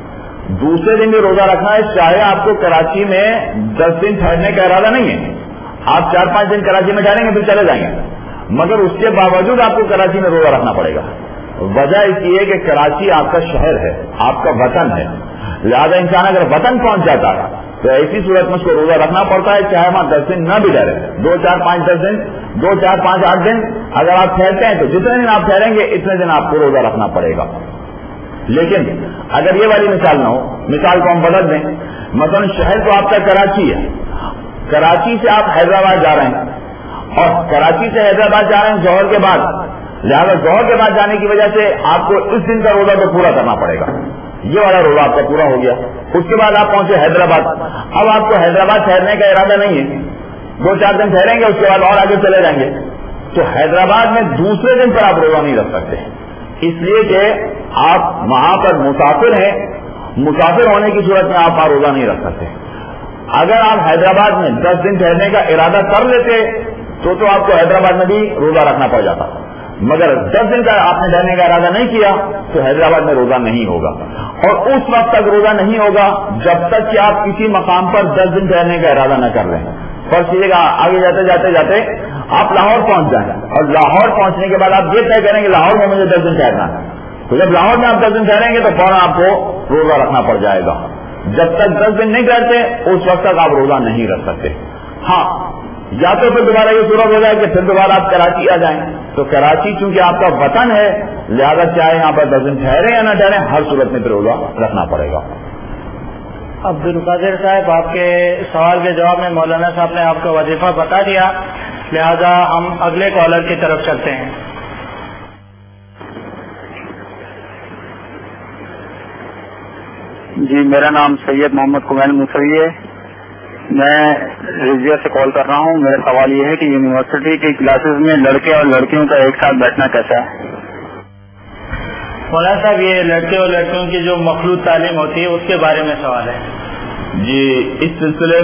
دوسرے دن بھی روزہ رکھنا ہے، چاہے آپ کو کراچی میں دس دن ٹھہرنے کا ارادہ نہیں ہے، آپ چار پانچ دن کراچی میں ٹھہریں گے پھر چلے جائیں گے، مگر اس کے باوجود آپ کو کراچی میں روزہ رکھنا پڑے گا۔ وجہ اس لیے کہ کراچی آپ کا شہر ہے، آپ کا وطن ہے، لہٰذا انسان اگر وطن پہنچ جاتا ہے تو ایسی صورت میں اس کو روزہ رکھنا پڑتا ہے، چاہے وہاں دس دن نہ بھی ٹھہرے، دو چار پانچ دس دن دو چار پانچ آٹھ دن اگر آپ ٹھہرتے ہیں تو جتنے دن آپ ٹھہریں گے اتنے دن آپ کو روزہ رکھنا پڑے گا۔ لیکن اگر یہ والی مثال نہ ہو، مثال کو ہم بدل دیں، مثلا شہر تو آپ کا کراچی ہے، کراچی سے آپ حیدرآباد جا رہے ہیں اور کراچی سے حیدرآباد جا رہے ہیں ظہر کے بعد، لہٰذا ظہر کے بعد جانے کی وجہ سے آپ کو اس دن کا روزہ تو پورا کرنا پڑے گا، یہ والا روزہ آپ کا پورا ہو گیا۔ اس کے بعد آپ پہنچے حیدرآباد، اب آپ کو حیدرآباد ٹھہرنے کا ارادہ نہیں ہے، دو چار دن ٹھہریں گے اس کے بعد اور آگے چلے جائیں گے، تو حیدرآباد میں دوسرے دن پر آپ روزہ نہیں رکھ سکتے، اس لیے کہ آپ وہاں پر مسافر ہیں، مسافر ہونے کی صورت میں آپ وہاں روزہ نہیں رکھ سکتے۔ اگر آپ حیدرآباد میں دس دن ٹھہرنے کا ارادہ کر لیتے تو تو آپ کو حیدرآباد میں بھی روزہ رکھنا پڑ جاتا، مگر دس دن کا آپ نے ٹھہرنے کا ارادہ نہیں کیا تو حیدرآباد میں روزہ نہیں ہوگا، اور اس وقت تک روزہ نہیں ہوگا جب تک کہ آپ کسی مقام پر دس دن ٹھہرنے کا ارادہ نہ کر لیں۔ فرض کیجیے گا آگے جاتے جاتے جاتے آپ لاہور پہنچ جائیں اور لاہور پہنچنے کے بعد آپ یہ طے کریں گے لاہور میں مجھے دس دن ٹھہرنا ہے، تو جب لاہور میں آپ دس دن ٹھہریں گے تو فوراً آپ کو روزہ رکھنا پڑ جائے گا۔ جب تک دس دن نہیں ٹھہرتے اس وقت تک آپ روزہ نہیں رکھ سکتے۔ ہاں، یا تو پھر دوبارہ یہ صورت ہو جائے کہ پھر دوبارہ آپ کراچی آ جائیں، تو کراچی چونکہ آپ کا وطن ہے لہذا چاہے یہاں پر دس دن ٹھہرے یا نہ ٹھہرے ہر صورت میں پھر روزہ رکھنا پڑے گا۔ عبد القادر صاحب، آپ کے سوال کے جواب میں مولانا صاحب نے آپ کا وظیفہ بتا دیا، لہذا ہم اگلے کالر کی طرف چلتے ہیں۔ جی، میرا نام سید محمد کمیل موسوی ہے، میں رضیہ سے کال کر رہا ہوں۔ میرا سوال یہ ہے کہ یونیورسٹی کی کلاسز میں لڑکے اور لڑکیوں کا ایک ساتھ بیٹھنا کیسا ہے؟ مولانا صاحب، یہ لڑکے اور لڑکیوں کی جو مخلوط تعلیم ہوتی ہے اس کے بارے میں سوال ہے۔ جی، اس سلسلے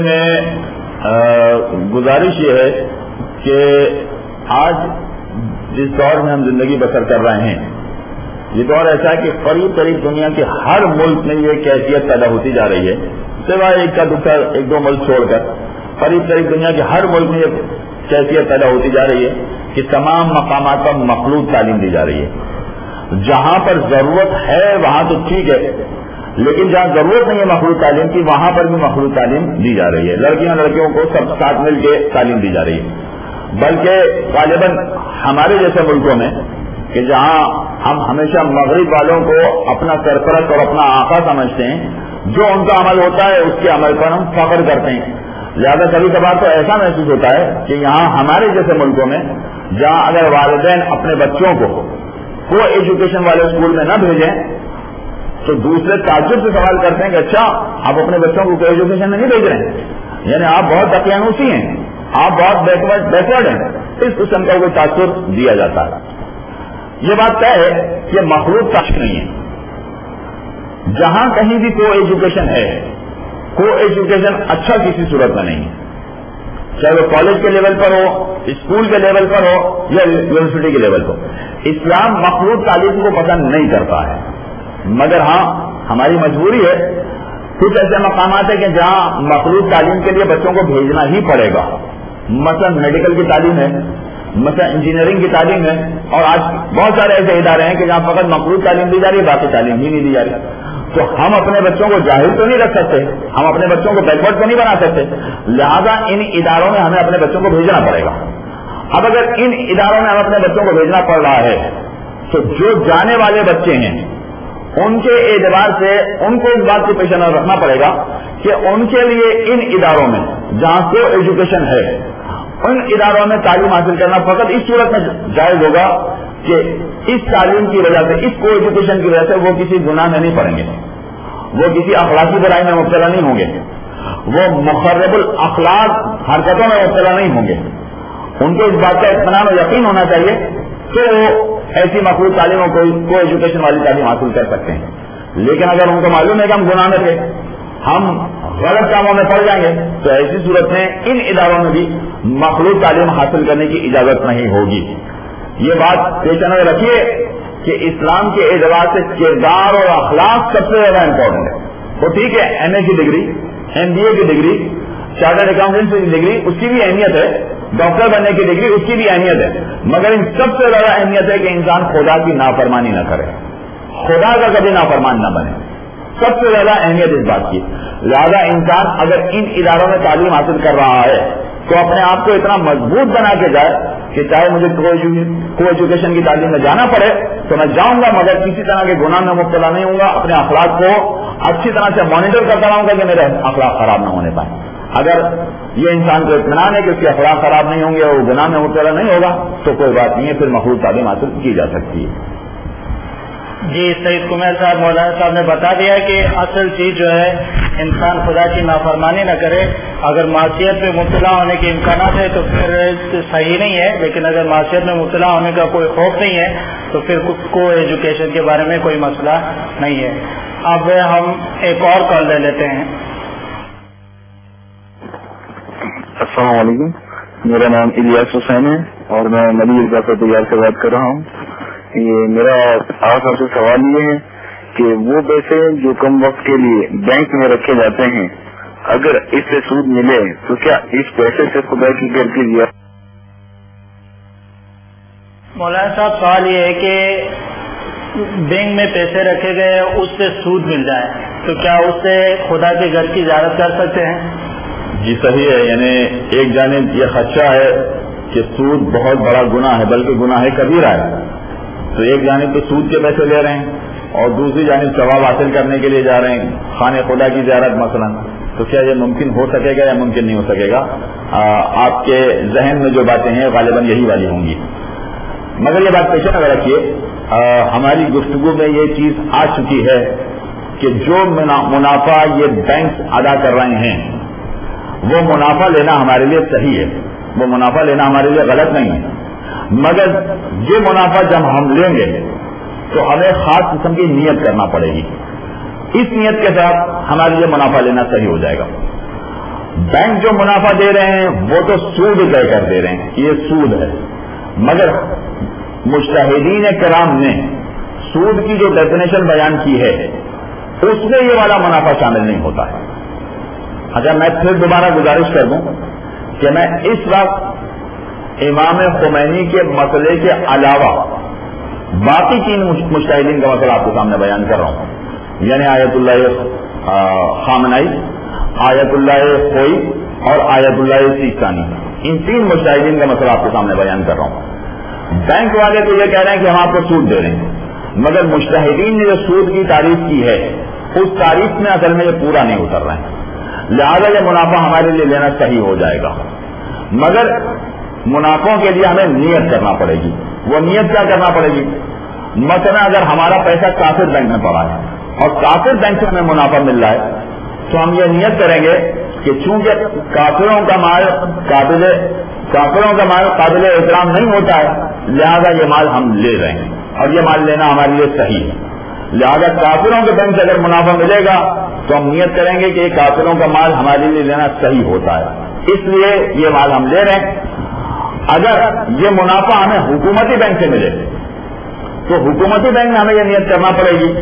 میں گزارش یہ ہے کہ آج جس دور میں ہم زندگی بسر کر رہے ہیں یہ دور ایسا ہے کہ قریب قریب دنیا کے ہر ملک میں یہ کیفیت پیدا ہوتی جا رہی ہے، سوائے ایک کا دوسرا ایک دو ملک چھوڑ کر قریب قریب دنیا کے ہر ملک میں یہ کیفیت پیدا ہوتی جا رہی ہے کہ تمام مقامات پر مخلوط تعلیم دی جا رہی ہے۔ جہاں پر ضرورت ہے وہاں تو ٹھیک ہے، لیکن جہاں ضرورت نہیں ہے مخلوط تعلیم کی وہاں پر بھی مخلوط تعلیم دی جا رہی ہے، لڑکیاں لڑکیوں کو سب ساتھ مل کے تعلیم دی جا رہی ہے۔ بلکہ غالباً ہمارے جیسے ملکوں میں کہ جہاں ہم ہمیشہ مغرب والوں کو اپنا سرپرست اور اپنا آقا سمجھتے ہیں، جو ان کا عمل ہوتا ہے اس کے عمل پر ہم فخر کرتے ہیں، لہذا کبھی کبھار تو ایسا محسوس ہوتا ہے کہ یہاں ہمارے جیسے ملکوں میں جہاں اگر والدین اپنے بچوں کو کو ایجوکیشن والے اسکول میں نہ بھیجیں تو دوسرے تعجب سے سوال کرتے ہیں کہ اچھا آپ اپنے بچوں کو کوئی ایجوکیشن میں نہیں بھیج رہے ہیں، یعنی آپ بہت دقیانوسی ہیں، آپ بہت بیکورڈ بیکورڈ ہیں، اس قسم کا کوئی تاثر دیا جاتا ہے۔ یہ بات طے ہے کہ مخلوط تشک نہیں ہے، جہاں کہیں بھی کو ایجوکیشن ہے، کو ایجوکیشن اچھا کسی صورت میں نہیں ہے، چاہے وہ کالج کے لیول پر ہو، اسکول کے لیول پر ہو یا یونیورسٹی کے لیول پر۔ اسلام مخلوط تعلیم کو پسند نہیں کرتا ہے، مگر ہاں ہماری مجبوری ہے، کچھ ایسے مقامات ہیں کہ جہاں مخلوط تعلیم کے لیے بچوں کو بھیجنا ہی پڑے گا، مثلا میڈیکل کی تعلیم ہے، مثلا انجینئرنگ کی تعلیم ہے، اور آج بہت سارے ایسے ادارے ہیں کہ جہاں فقط مخلوط تعلیم دی جا رہی ہے، باقی تعلیم ہی نہیں دی جا رہی۔ تو ہم اپنے بچوں کو جاہل تو نہیں رکھ سکتے، ہم اپنے بچوں کو بیکورڈ تو نہیں بنا سکتے، لہذا ان اداروں میں ہمیں اپنے بچوں کو بھیجنا پڑے گا۔ اب اگر ان اداروں میں ہم اپنے بچوں کو بھیجنا پڑ رہا ہے تو جو جانے والے بچے ہیں ان کے اعتبار سے ان کو اس بات کو پیش نظر رکھنا پڑے گا کہ ان کے لیے ان اداروں میں جہاں کو ایجوکیشن ہے ان اداروں میں تعلیم حاصل کرنا فقط اس صورت میں جائز ہوگا کہ اس تعلیم کی وجہ سے، اس کو ایجوکیشن کی وجہ سے وہ کسی گناہ میں نہیں پڑیں گے، وہ کسی اخلاقی برائی میں مبتلا نہیں ہوں گے، وہ مخرب الاخلاق حرکتوں میں مبتلا نہیں ہوں گے، ان کو اس بات کا اطمینان و یقین ہونا چاہیے کہ وہ ایسی مخلوط تعلیم کو ایجوکیشن والی تعلیم حاصل کر سکتے ہیں۔ لیکن اگر ان کو معلوم ہے کہ ہم گناہ میں تھے، ہم غلط کاموں میں پڑ جائیں گے، تو ایسی صورت میں ان اداروں میں بھی مخلوط تعلیم حاصل کرنے کی اجازت نہیں ہوگی۔ یہ بات پیش نظر رکھیے کہ اسلام کے اعتبار سے کردار اور اخلاق سب سے زیادہ امپورٹنٹ ہے، وہ ٹھیک ہے ایم اے کی ڈگری، ایم بی اے کی ڈگری، چارٹرڈ اکاؤنٹنٹ کی ڈگری، اس کی بھی اہمیت ہے، ڈاکٹر بننے کی ڈگری اس کی بھی اہمیت ہے، مگر ان سب سے زیادہ اہمیت ہے کہ انسان خدا کی نافرمانی نہ کرے، خدا کا کبھی نافرمان نہ بنے، سب سے زیادہ اہمیت اس بات کی۔ لہذا انسان اگر ان اداروں میں تعلیم حاصل کر رہا ہے تو اپنے آپ کو اتنا مضبوط بنا کے جائے کہ چاہے مجھے کو ایجوکیشن کی تعلیم میں جانا پڑے تو میں جاؤں گا، مگر کسی طرح کے گناہ میں مبتلا نہیں ہوں گا، اپنے اخلاق کو اچھی طرح سے مانیٹر کرتا رہوں گا کہ میرے اخلاق خراب نہ ہونے پائیں۔ اگر یہ انسان کو اطمینان ہے کہ اس کے اخلاق خراب نہیں ہوں گے اور گناہ میں مبتلا نہیں ہوگا تو کوئی بات نہیں ہے، پھر مخلوط تعلیم حاصل کی جا سکتی ہے۔ جی سعید کمیر صاحب مولانا صاحب نے بتا دیا کہ اصل چیز جو ہے انسان خدا کی نافرمانی نہ کرے، اگر معصیت میں مبتلا ہونے کے امکانات ہے تو پھر صحیح نہیں ہے، لیکن اگر معصیت میں مبتلا ہونے کا کوئی خوف نہیں ہے تو پھر کو ایجوکیشن کے بارے میں کوئی مسئلہ نہیں ہے۔ اب ہم ایک اور کال لے لیتے ہیں۔ السلام علیکم، میرا نام الیاس حسین ہے اور میں نبی عرضہ سے تیار سے بات کر رہا ہوں۔ یہ میرا آپ سے سوال یہ ہے کہ وہ پیسے جو کم وقت کے لیے بینک میں رکھے جاتے ہیں اگر اس سے سود ملے تو کیا اس پیسے سے خدا کی گھر کی لیا؟ مولانا صاحب سوال یہ ہے کہ بینک میں پیسے رکھے گئے اس سے سود مل جائے تو کیا اس سے خدا کے گھر کی زیارت کر سکتے ہیں؟ جی صحیح ہے، یعنی ایک جانب یہ خدشہ ہے کہ سود بہت بڑا گناہ ہے، بلکہ گناہ کبیرہ ہے، تو ایک جانب تو سود کے پیسے لے رہے ہیں اور دوسری جانب ثواب حاصل کرنے کے لیے جا رہے ہیں خانہ خدا کی زیارت مثلا، تو کیا یہ ممکن ہو سکے گا یا ممکن نہیں ہو سکے گا؟ آپ کے ذہن میں جو باتیں ہیں غالباً یہی والی ہوں گی، مگر یہ بات پیش نظر رکھیے ہماری گفتگو میں یہ چیز آ چکی ہے کہ جو منافع یہ بینک ادا کر رہے ہیں وہ منافع لینا ہمارے لیے صحیح ہے، وہ منافع لینا ہمارے لیے غلط نہیں ہے، مگر یہ منافع جب ہم لیں گے تو ہمیں خاص قسم کی نیت کرنا پڑے گی، اس نیت کے ساتھ ہمارے لیے منافع لینا صحیح ہو جائے گا۔ بینک جو منافع دے رہے ہیں وہ تو سود طے کر دے رہے ہیں، یہ سود ہے، مگر مجتہدین کرام نے سود کی جو ڈیفینیشن بیان کی ہے اس میں یہ والا منافع شامل نہیں ہوتا ہے۔ اگر میں پھر دوبارہ گزارش کر دوں کہ میں اس وقت امام خمینی کے مسئلے کے علاوہ باقی تین مجتہدین کا مسئلہ آپ کے سامنے بیان کر رہا ہوں، یعنی آیت اللہ خامنائی، آیت اللہ خوئی اور آیت اللہ سیستانی، ان تین مجتہدین کا مسئلہ آپ کے سامنے بیان کر رہا ہوں۔ بینک والے تو یہ کہہ رہے ہیں کہ ہم آپ کو سود دے رہے ہیں، مگر مجتہدین نے جو سود کی تعریف کی ہے اس تعریف میں اصل میں یہ پورا نہیں اتر رہے ہیں، لہذا یہ منافع ہمارے لیے لینا صحیح ہو جائے گا، مگر منافعوں کے لیے ہمیں نیت کرنا پڑے گی۔ وہ نیت کیا کرنا پڑے گی؟ مثلا اگر ہمارا پیسہ کافر بینک میں پڑا ہے اور کافر بینک سے ہمیں منافع مل رہا ہے تو ہم یہ نیت کریں گے کہ چونکہ کافروں کا مال قابل کافروں کا مال قابل احترام نہیں ہوتا ہے لہذا یہ مال ہم لے رہے ہیں اور یہ مال لینا ہمارے لیے صحیح ہے، لہذا کافروں کے بینک سے اگر منافع ملے گا تو ہم نیت کریں گے کہ کافروں کا مال ہمارے لیے لینا صحیح ہوتا ہے، اس لیے یہ مال ہم لے رہے ہیں۔ اگر یہ منافع ہمیں حکومتی بینک سے ملے تو حکومتی بینک میں ہمیں یہ نیت کرنا پڑے گی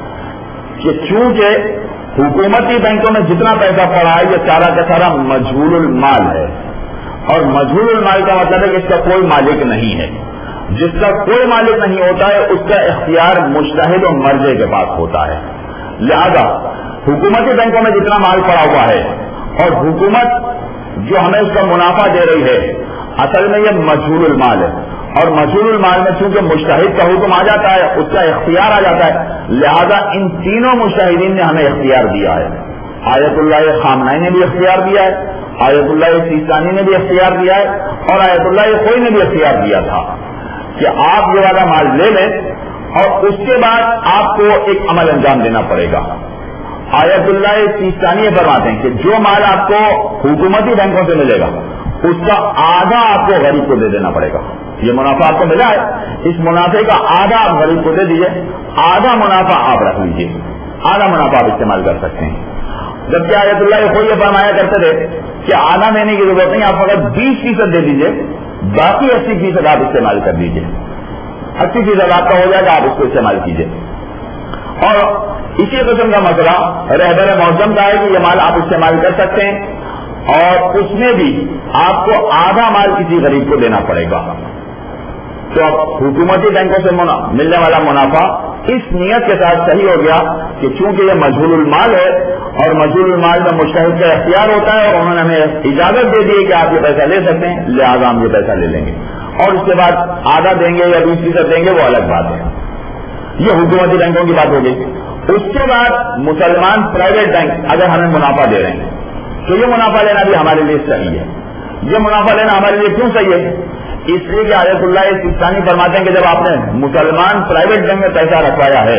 کہ چونکہ حکومتی بینکوں میں جتنا پیسہ پڑا ہے یہ سارا کا سارا مجہول المال ہے، اور مجہول المال کا مطلب ہے کہ اس کا کوئی مالک نہیں ہے، جس کا کوئی مالک نہیں ہوتا ہے اس کا اختیار مجتہد و مرجع کے پاس ہوتا ہے، لہذا حکومتی بینکوں میں جتنا مال پڑا ہوا ہے اور حکومت جو ہمیں اس کا منافع دے رہی ہے اصل میں یہ مجہول المال ہے، اور مجہول المال میں چونکہ مجتہد کا حکم آ جاتا ہے اس کا اختیار آ جاتا ہے، لہذا ان تینوں مجتہدین نے ہمیں اختیار دیا ہے، آیت اللہ خامنائی نے بھی اختیار دیا ہے، آیت اللہ سیستانی نے بھی اختیار دیا ہے اور آیت اللہ خوئی نے بھی اختیار دیا تھا کہ آپ یہ والا مال لے لیں اور اس کے بعد آپ کو ایک عمل انجام دینا پڑے گا۔ آیت اللہ سیستانی فرماتے ہیں کہ جو مال آپ کو حکومتی بینکوں سے ملے گا اس کا آدھا آپ کو غریب کو دے دینا پڑے گا، یہ منافع آپ کو ملا ہے اس منافع کا آدھا آپ غریب کو دے دیجیے، آدھا منافع آپ رکھ لیجیے، آدھا منافع آپ استعمال کر سکتے ہیں، جبکہ آیت اللہ خوئی یہ فرمایا کرتے تھے کہ آدھا دینے کی ضرورت نہیں، آپ اگر بیس فیصد دے دیجیے باقی اسی فیصد آپ استعمال کر دیجیے، اسی فیصد آپ کا ہو جائے گا، آپ اس کو استعمال کیجیے۔ اور اسی قسم کا مسئلہ رہبر معظم کا ہے کہ یہ مال آپ استعمال کر سکتے ہیں اور اس میں بھی آپ کو آدھا مال کسی غریب کو دینا پڑے گا. تو اب حکومتی بینکوں سے ملنے والا منافع اس نیت کے ساتھ صحیح ہو گیا کہ چونکہ یہ مجہول المال ہے اور مجہول المال میں مشتہد کا اختیار ہوتا ہے اور انہوں نے ہمیں اجازت دے دی کہ آپ یہ پیسہ لے سکتے ہیں، لہٰذا ہم یہ پیسہ لے لیں گے اور اس کے بعد آدھا دیں گے یا بیس فیصد دیں گے وہ الگ بات ہے. یہ حکومتی بینکوں کی بات ہو گئی. اس کے بعد مسلمان پرائیویٹ بینک اگر ہمیں منافع دے رہے ہیں تو یہ منافع لینا بھی ہمارے لیے صحیح ہے. یہ منافع لینا ہمارے لیے کیوں صحیح ہے؟ اس لیے کہ آیت اللہ سستانی فرماتے ہیں کہ جب آپ نے مسلمان پرائیویٹ بینک میں پیسہ رکھوایا ہے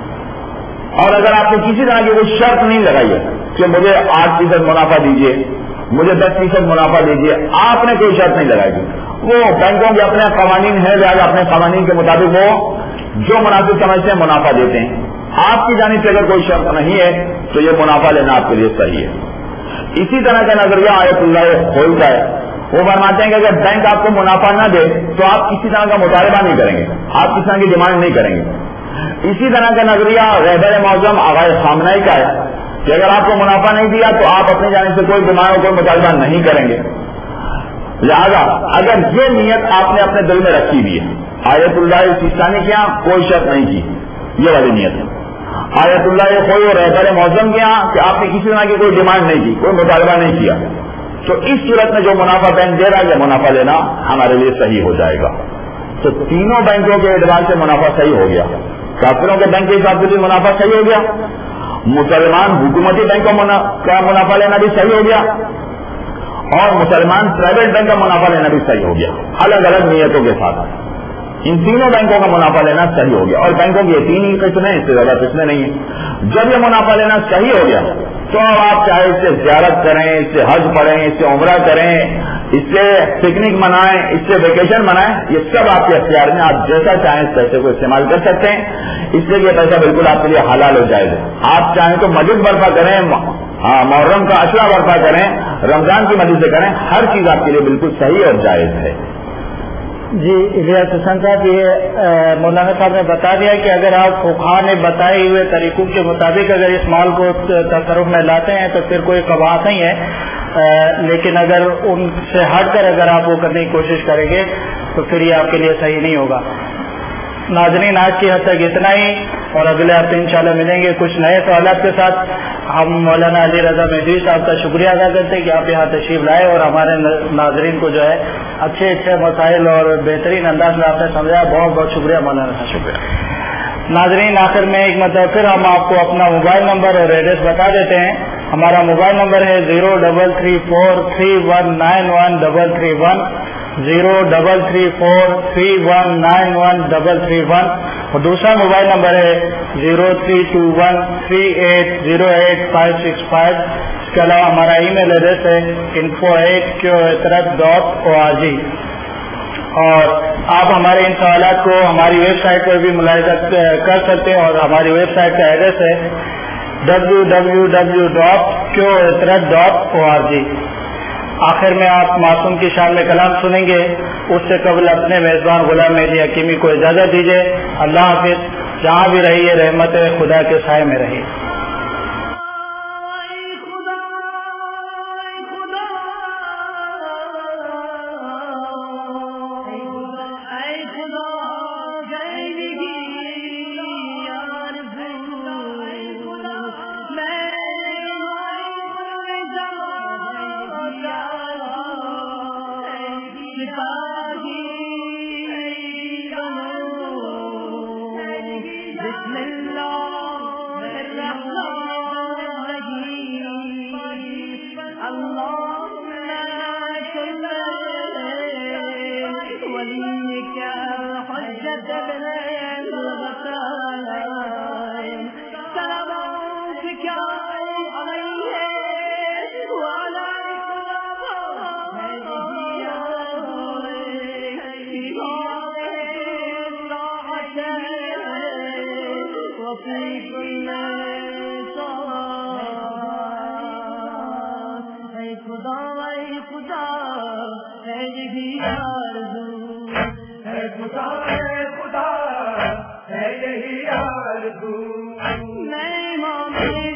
اور اگر آپ نے کسی طرح کی کوئی شرط نہیں لگائی ہے کہ مجھے آٹھ فیصد منافع دیجیے، مجھے دس فیصد منافع دیجیے، آپ نے کوئی شرط نہیں لگائی. وہ بینکوں کے اپنے قوانین ہیں، لہٰذا اپنے قوانین کے مطابق وہ جو مناسب سمجھتے ہیں منافع دیتے ہیں. آپ کی جانب سے اگر کوئی شرط نہیں ہے تو یہ منافع لینا آپ کے لیے صحیح ہے. اسی طرح کا نظریہ آیت اللہ کھولتا ہے. وہ فرماتے ہیں کہ اگر بینک آپ کو منافع نہ دے تو آپ کسی طرح کا مطالبہ نہیں کریں گے، آپ کسی طرح کی ڈیمانڈ نہیں کریں گے. اسی طرح کا نظریہ رہبر معظم آغائے خامنہئی کا ہے کہ اگر آپ کو منافع نہیں دیا تو آپ اپنی جانب سے کوئی ڈیمانڈ کوئی مطالبہ نہیں کریں گے. لہذا اگر یہ نیت آپ نے اپنے دل میں رکھی ہوئی ہے، آیت اللہ سستانی کے یہاں کوئی شرط نہیں کی، یہ والی نیت ہے. آیت اللہ کوئی اور رہبر معظم کے یہاں کہ آپ نے کسی طرح کی کوئی ڈیمانڈ نہیں کی، کوئی مطالبہ نہیں کیا، تو اس صورت میں جو منافع بینک دے رہا ہے یہ منافع لینا ہمارے لیے صحیح ہو جائے گا. تو تینوں بینکوں کے اعتبار سے منافع صحیح ہو گیا. کافروں کے بینک کے حساب سے بھی منافع صحیح ہو گیا، مسلمان حکومتی بینکوں کا منافع لینا بھی صحیح ہو گیا اور مسلمان پرائیویٹ بینک کا منافع لینا بھی صحیح ہو گیا، الگ الگ نیتوں کے ساتھ. ان تینوں بینکوں کا منافع لینا صحیح ہو گیا اور بینکوں کی یہ تین ہی قسمیں، اس سے زیادہ قسمیں نہیں ہیں. جب یہ منافع لینا صحیح ہو گیا تو اب آپ چاہے اس سے زیارت کریں، اس سے حج پڑھیں، اس سے عمرہ کریں، اس سے پکنک منائیں، اس سے ویکیشن منائیں، یہ سب آپ کے اختیار میں، آپ جیسا چاہیں اس پیسے کو استعمال کر سکتے ہیں. اس لیے یہ پیسہ بالکل آپ کے لیے حلال ہو جائے گا. آپ چاہیں تو مسجد برپا کریں، محرم کا عشرہ برپا کریں، رمضان کی مجلس سے کریں، ہر چیز آپ کے لیے بالکل صحیح اور جائز ہے. جی الیاس حسن صاحب، یہ مولانا صاحب نے بتا دیا کہ اگر آپ فقہا نے بتائے ہوئے طریقوں کے مطابق اگر اس مال کو تصرف میں لاتے ہیں تو پھر کوئی قباحت نہیں ہے، لیکن اگر ان سے ہٹ کر اگر آپ وہ کرنے کی کوشش کریں گے تو پھر یہ آپ کے لیے صحیح نہیں ہوگا. ناظرین، آج کی حد تک اتنا ہی اور اگلے ہفتے انشاءاللہ ملیں گے کچھ نئے سوالات کے ساتھ. ہم مولانا علی رضا مہدوی صاحب کا شکریہ ادا کرتے ہیں کہ آپ یہاں تشریف لائے اور ہمارے ناظرین کو جو ہے اچھے اچھے مسائل اور بہترین انداز میں آپ نے سمجھایا. بہت بہت شکریہ مولانا صاحب. شکریہ. ناظرین، آخر میں ایک مرتبہ پھر ہم آپ کو اپنا موبائل نمبر اور ایڈریس بتا دیتے ہیں. ہمارا موبائل نمبر ہے zero double three four three one nine one double three one zero double three four three one nine one double three one اور دوسرا موبائل نمبر ہے zero three two one three eight zero eight five six five. اس کے علاوہ ہمارا email address ہے info at Q اطرت dot O R G اور آپ ہمارے ان سوالات کو ہماری ویب سائٹ پر بھی ملاحظہ کر سکتے ہیں اور ہماری ویب سائٹ کا ایڈریس ہے W W W dot Q اطرت ڈاٹ او آر جی. آخر میں آپ معصوم کی شان میں کلام سنیں گے، اس سے قبل اپنے میزبان غلام مہدی حکیمی کو اجازت دیجیے. اللہ حافظ. جہاں بھی رہیے رحمت خدا کے سائے میں رہیے. خدا ہے یہی آرزو، میں امام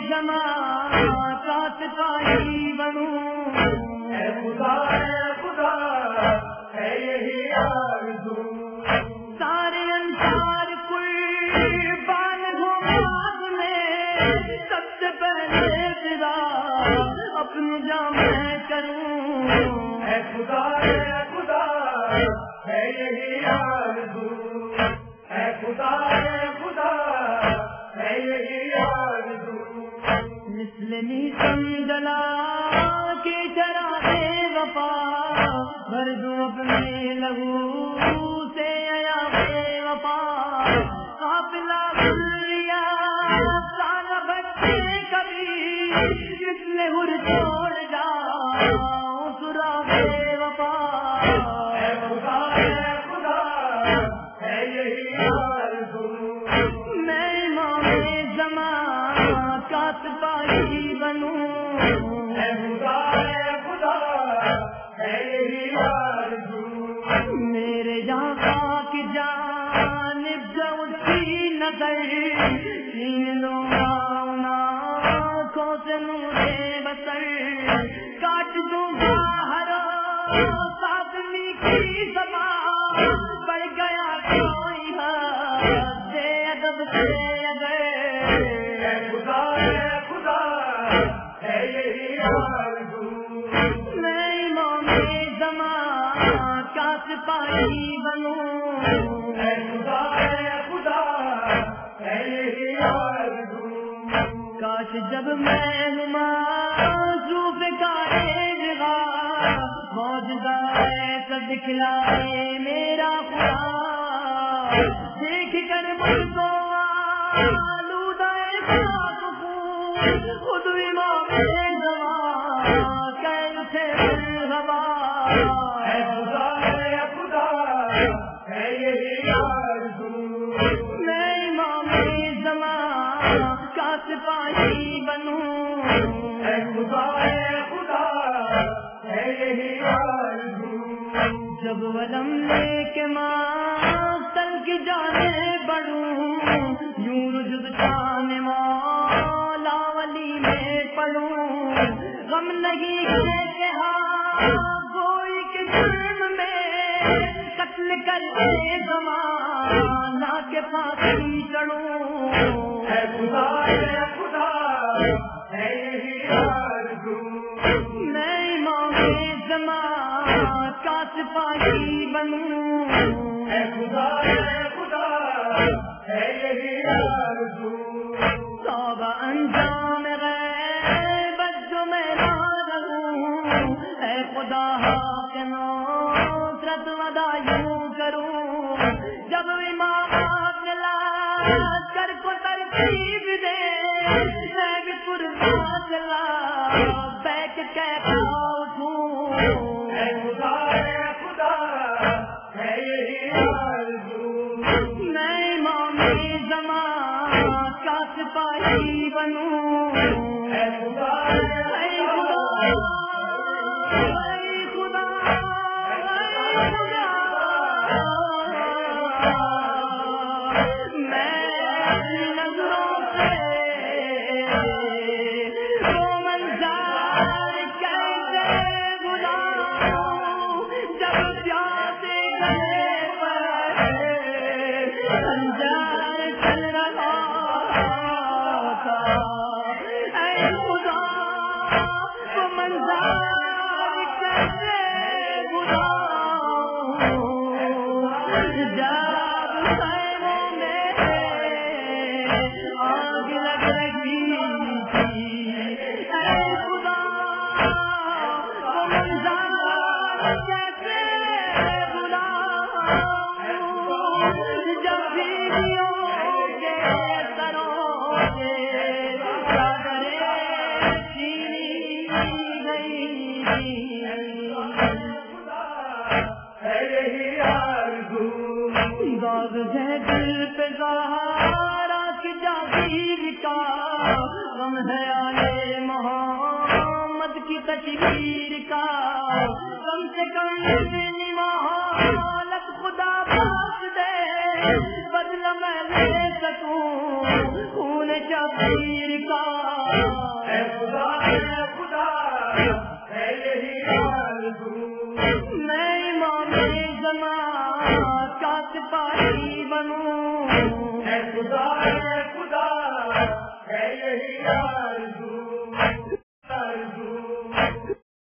زمان کا سپاہی بنوں، اے خدا اے خدا ہے یہی آرزو، سارے انصار قربان ہو بعد میں، سب سے پہلے فدا اپنی جان میں کروں، اے خدا اے خدا ہے یہی آرزو، اے خدا اے خدا ہے یہی آرزو، مثل نیسم جلا کے چرا بے وفا، بھر دو اپنے لہو سے یا بے وفا، قافلہ گلیا سارا بچے کبھی، مثل ہر چھوڑ جاؤ سرا بے وفا، اے خدا اے خدا ہے یہی آرزو، میں امام زمان کا سپاہی بنوں، اے خدا اے خدا ہے یہی آرزو، میرے یہاں کی جانب جب کی نظر، چھین لوں گا آنکھوں سے نور بصر، کاٹ دوں گا ہر ساتمی کی زبان، بڑھ گیا کوئی حد ادب سے اگر، اے خدا اے خدا ہے یہی آرزو، میں امام زمان کا سپاہی بنوں، اے خدا اے خدا ہے یہی آرزو، کاش جب میں معذوف کا ایجغا، موجودہ ایسا دکھلائے میرا خدا، دیکھ کر مجھ کو آلودہ خاک خون، خود امام زمان کہہ اٹھے مرحبا، اے خدا اے خدا ہے یہی آرزو، میں امام زمان کا سپاہی بنوں، اے خدا اے خدا ہے یہی آرزو، جب ولم لے کے ماستل کی جانے بڑھوں، یوں رجب شان مولا ولی میں پڑھوں، غم نہیں ہے کہ ہاں کوئی کے جرم میں، قتل کر کے زمانہ کے پھانسی چڑھوں، اے خدا اے خدا ہے یہی آرزو، میں امام زمان کا سپاہی بنوں، اے خدا اے خدا ہے یہی آرزو، توبہ انجام غیبت جو میں نہ رہوں، اے خدا کے نصرت ودا یوں کروں، جب امام لا کر کو ترتیب دے، میں بھی قربان چلا بیٹھ کے اٹھوں، اے خدا اے خدا ہے یہی آرزو، میں امام زمان کا سپاہی بنوں، اے خدا اے اے خدا خدا اے خدا اے خدا، میں اپنی نظروں سے وہ منظر کیسے بھلاؤں، جب پیاسے گلے پر خنجر چل رہا تھا، اے خدا وہ منظر کیسے بھلاؤں، جب خیموں میں آگ لگ رہی تھی، اے خدا وہ منظر کیسے بھلاؤں، جب بیویوں کے سروں کے چادریں چھینی گئی تھی، ہے یہی آرزو، داغ ہے دل پہ زہرا کی جاگیر کا، غم ہے آلے محمد کی تشہیر کا، کم سے کم اتنی مہالت خدا بخش دے، بدلہ میں لے سکوں خون شبیر کا. اے خدا اے خدا ہے یہی آرزو. میں امام زمان کا سپاہی بنوں. اے خدا اے خدا ہے یہی آرزو.